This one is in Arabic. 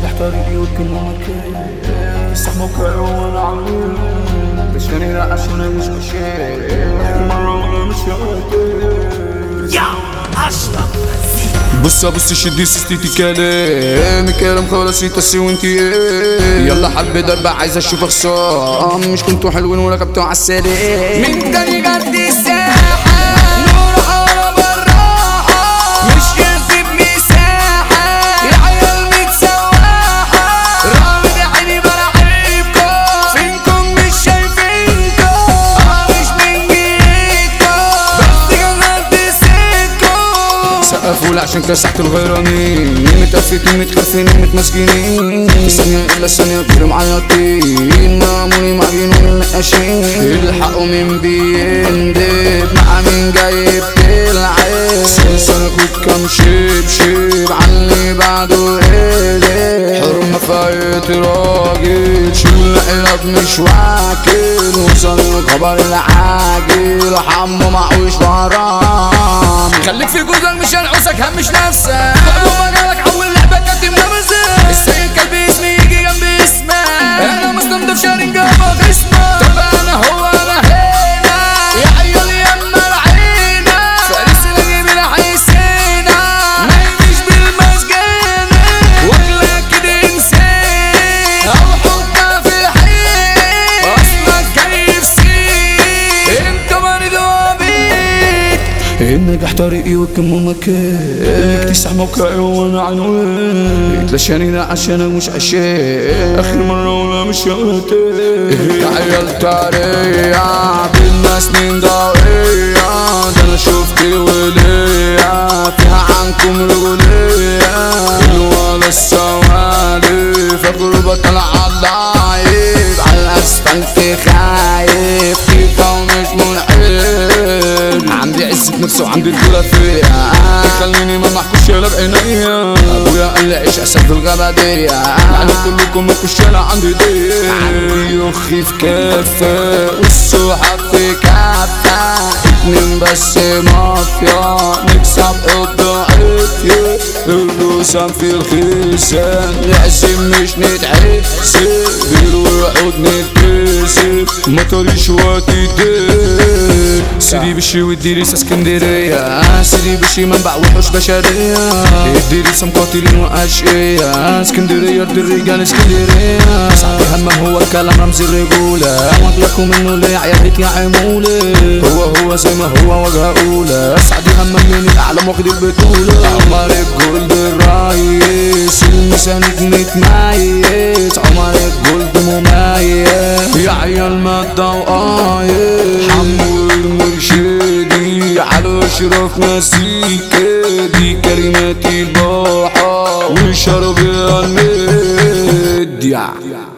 نجح طريقي وكل مكان بفتح موقعي وانا عميل بشاني لا عشان مش عشان مرة وانا مش هقدر يا اشرف بص شدي سيستيتي كلام خلاص يتسي وانتي يلا حرب ضربة عايز اشوف خصام مش كنتوا حلوين ولا كبتوا عالسلام من تاني جد الساحة نور حارة بالراحة مش ينسب مساحة يا عيال متسواحة رامد عيني براحبكم فينكم مش شايفينكم مش من جيتكم بس جنبت سيدكم سقفوا عشان كسحت الغيرانين متقفلين متخافين متمسكينين ثانية إلا ثانية كتير معيطين معمولي معجنون النقاشين الحقوا مين بيندب مع مين جايب تلعب سنة كنت كام شيب عاللي بعده ايدي حرمة فايت راجل شيل قلب مش واكل وصل خبر العاجل حمو معوش ورام خليك في جوزك مش هنعوزك همش نفسك فقدوا مجالك عول لعبك كتم نمزك السيد كلبي اسمي يجي جنب اسمك انا مستمدف شارين جنبك اسمك طب انا هو انا هنا يا عيال يما العينة فارس اللي بلا حيسينا نايمش بالمسجنة واكلك كده انسان او حطها في الحين اصلك كيف سين انت مريض وبيت النجاح طريقي وكم مكان اكتسح موقعي وانا عنوان اتلاشاني عشان مش عشان اخر مرة ولا مش هقتل يا عيال طريقة بينا سنين ضوئية ده انا شفت ولية فيها عنكم رجولية الولا السوالي فاكر بطل عالضعيف عالاسفلت خايف كيفة ومش منعيب عندي عزة نفسي وعندي الدولة فيا خليني ما محكوش يلا بعينيا ابويا قال لي عيش اسد في الغبادية انا كلكم مكوش يلا عندي دي عندي يخي في كافة والصحاب في كافة اتنين بس مافيا نكسب الضعيف الروسان في الخيسان نعزم مش نتعسب بالوعود نتكسب مطريش وقتي دير سيدي بشي والديريس اسكندرية سيدي بشي منبع وحوش بشرية الديريس مقاتلين واشقية اسكندرية ارض الرجال اسكندرية صاحبي همه هو الكلام رمز الرجولة واكلكم منه ليه عيالك يا عمولة هو زي ما هو وجهه اولى سعدي همه من الاعلام واخد البطولة عمر الجولد الرئيس المساند متميز عمر الجولد مميز يا عيال ما تضوقايز حمو المرشدي على اشرف مسيكة دي كلمات البحر وشرب الميديا